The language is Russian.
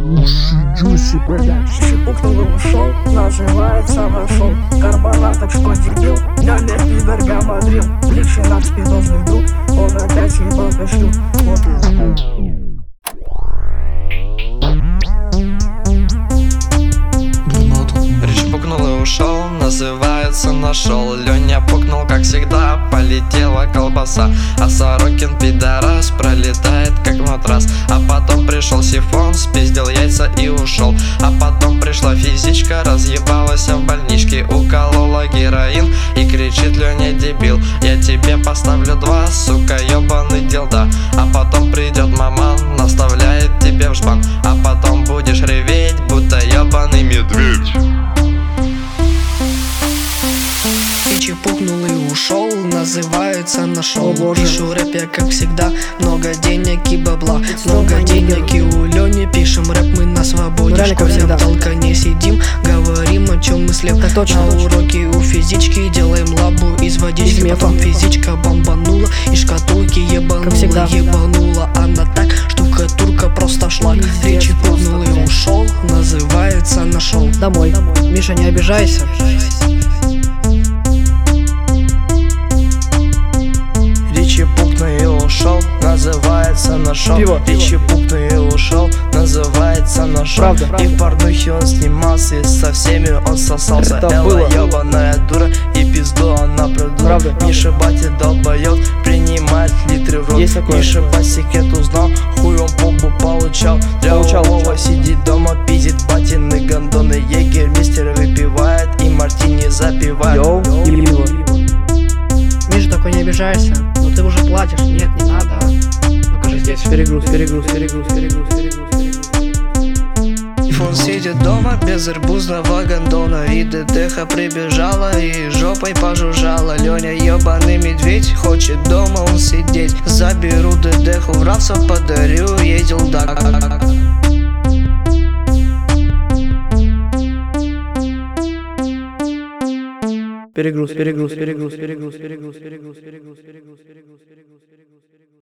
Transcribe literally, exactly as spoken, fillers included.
Чепухнул и ушел, называется нашел. Карбонаток шкотик бил, Галя пидор гамадрил. Личи наш спидозный друг, он опять его пошлю. Вот и ушел, называется нашел. Леня пукнул, как всегда, полетела колбаса. А Сорокин пидорас пролетает, как матрас. А потом пришел сифон, спиздил яйца и ушел. А потом пришла физичка, разъебалась в больничке, уколола героин и кричит: Леня, дебил, я тебе поставлю два, сука, ебаный дилда. А потом придет мама, наставляет тебе в жбан. А потом будешь реветь, будто ебаный медведь. Чепухнул и ушел, называется нашел. Пишу рэп я, как всегда, много денег и бабла. Много денег и у Лёни пишем рэп мы на свободе. Школе толка не сидим, говорим о чем мыслим. На уроке у физички делаем лабу из водички. Потом физичка бомбанула и шкатулки ебанула. Ебанула она так, штукатурка просто шла. Речи пухнул и ушел, называется нашел. Домой. Миша, не обижайся. И ушел, называется нашел. Ричи пукнул и ушел, называется нашел. И в порнухе он снимался, и со всеми он сосался. Элла ебаная дура, и пизду она продула. Миша батя долбоёб, принимает литры в рот. Миша по секрету узнал, хуй он попу получал. Для Вова сидит дома, пиздит батины гондоны. Егерь мистер выпивает и мартини запивает. Йоу, Миша, такой не обижайся. Ну ты уже платишь, нет, не надо. Покажи здесь. Перегруз, перегруз, перегруз, перегруз, перегруз, перегруз. Он сидит дома без арбузного гондона. И ДДХ прибежала и жопой пожужжала. Леня ебаный медведь, хочет дома он сидеть. Заберу ДДХ, в равсов подарю, ездил дак. Перегруз, перегруз, перегруз, перегруз, перегруз, перегруз, перегруз, перегруз, перегруз, перегруз.